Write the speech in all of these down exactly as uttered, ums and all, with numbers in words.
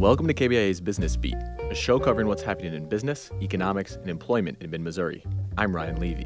Welcome to K B I A's Business Beat, a show covering what's happening in business, economics, and employment in mid-Missouri. I'm Ryan Levy.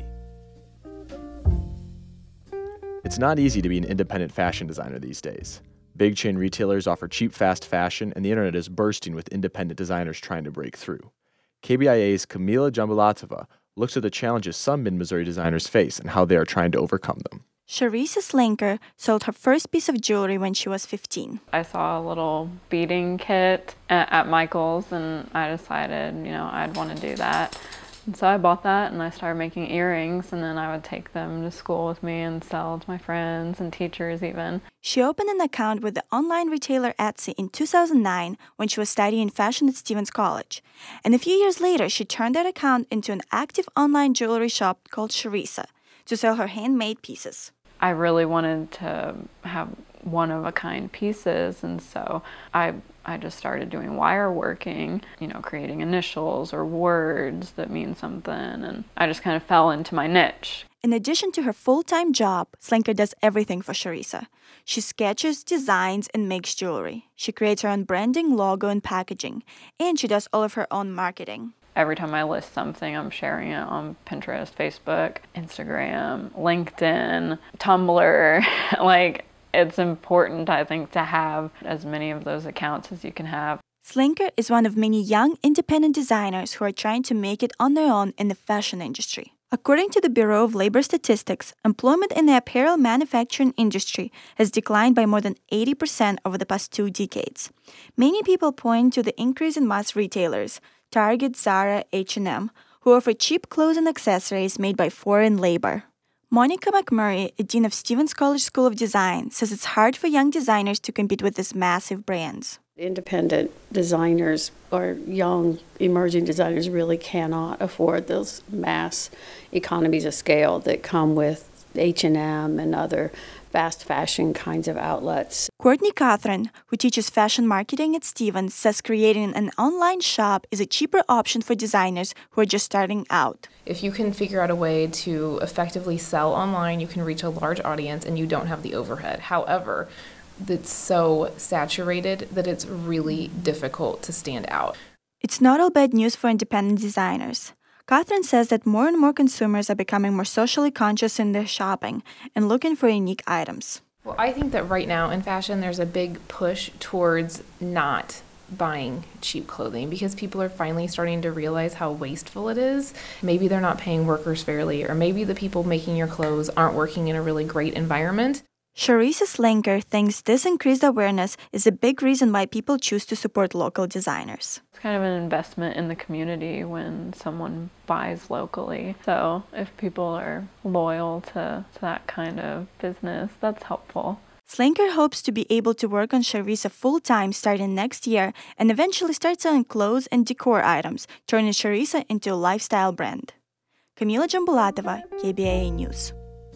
It's not easy to be an independent fashion designer these days. Big chain retailers offer cheap, fast fashion, and the internet is bursting with independent designers trying to break through. K B I A's Kamila Jambulatova looks at the challenges some mid-Missouri designers face and how they are trying to overcome them. Charissa Slinker sold her first piece of jewelry when she was fifteen. I saw a little beading kit at, at Michael's, and I decided, you know, I'd want to do that. And so I bought that, and I started making earrings, and then I would take them to school with me and sell to my friends and teachers even. She opened an account with the online retailer Etsy in two thousand nine when she was studying fashion at Stevens College. And a few years later, she turned that account into an active online jewelry shop called Charissa to sell her handmade pieces. I really wanted to have one-of-a-kind pieces, and so I I just started doing wire working, you know, creating initials or words that mean something, and I just kind of fell into my niche. In addition to her full-time job, Slinker does everything for Charissa. She sketches, designs, and makes jewelry. She creates her own branding, logo, and packaging, and she does all of her own marketing. Every time I list something, I'm sharing it on Pinterest, Facebook, Instagram, LinkedIn, Tumblr. Like, it's important, I think, to have as many of those accounts as you can have. Slinker is one of many young independent designers who are trying to make it on their own in the fashion industry. According to the Bureau of Labor Statistics, employment in the apparel manufacturing industry has declined by more than eighty percent over the past two decades. Many people point to the increase in mass retailers, Target, Zara, H and M, who offer cheap clothes and accessories made by foreign labor. Monica McMurray, a dean of Stevens College School of Design, says it's hard for young designers to compete with these massive brands. Independent designers or young emerging designers really cannot afford those mass economies of scale that come with H and M and other fast fashion kinds of outlets. Courtney Catherine, who teaches fashion marketing at Stevens, says creating an online shop is a cheaper option for designers who are just starting out. If you can figure out a way to effectively sell online, you can reach a large audience and you don't have the overhead. However, it's so saturated that it's really difficult to stand out. It's not all bad news for independent designers. Catherine says that more and more consumers are becoming more socially conscious in their shopping and looking for unique items. Well, I think that right now in fashion, there's a big push towards not buying cheap clothing because people are finally starting to realize how wasteful it is. Maybe they're not paying workers fairly, or maybe the people making your clothes aren't working in a really great environment. Charissa Slinker thinks this increased awareness is a big reason why people choose to support local designers. It's kind of an investment in the community when someone buys locally. So if people are loyal to, to that kind of business, that's helpful. Slinker hopes to be able to work on Charissa full-time starting next year and eventually start selling clothes and decor items, turning Charissa into a lifestyle brand. Kamila Jambulatova, K B I A News.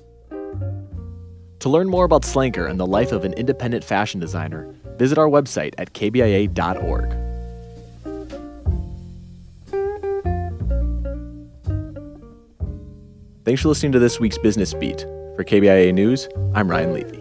To learn more about Slinker and the life of an independent fashion designer, visit our website at k b i a dot org. Thanks for listening to this week's Business Beat. For K B I A News, I'm Ryan Levy.